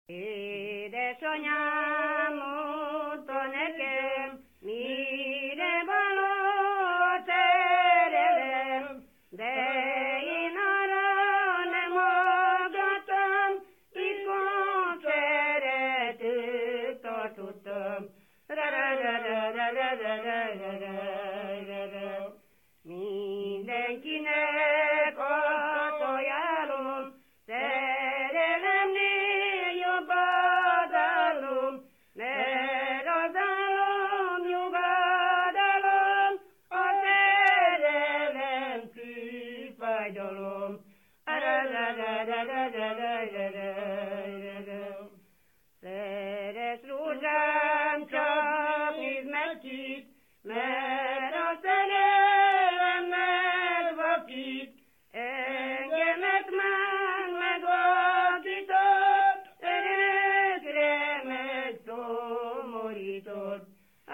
Édesanyám, mondta nekem, mire való a szerelem, de én arra nem hallgattam, titkon szeretőt tartottam. Mindenkinek azt ajánlom, szerelemnél jobb az álom, mert az álom nyugodalom, a szerelem szűk fájdalom. Szeres rózsám, csak nézd meg kit, mert a szerelem megvakít. Engemet már megvakított, örökre megszomorított.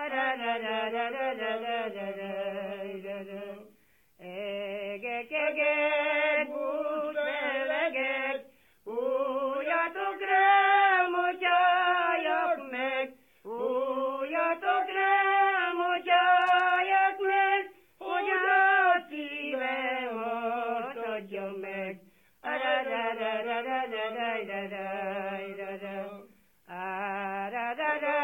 Egek, egek, bús felegek, fújjatok rám, hogy halljak meg, fújjatok rám, hogy halljak meg, hogy a szívem hasadjon meg. Fújjatok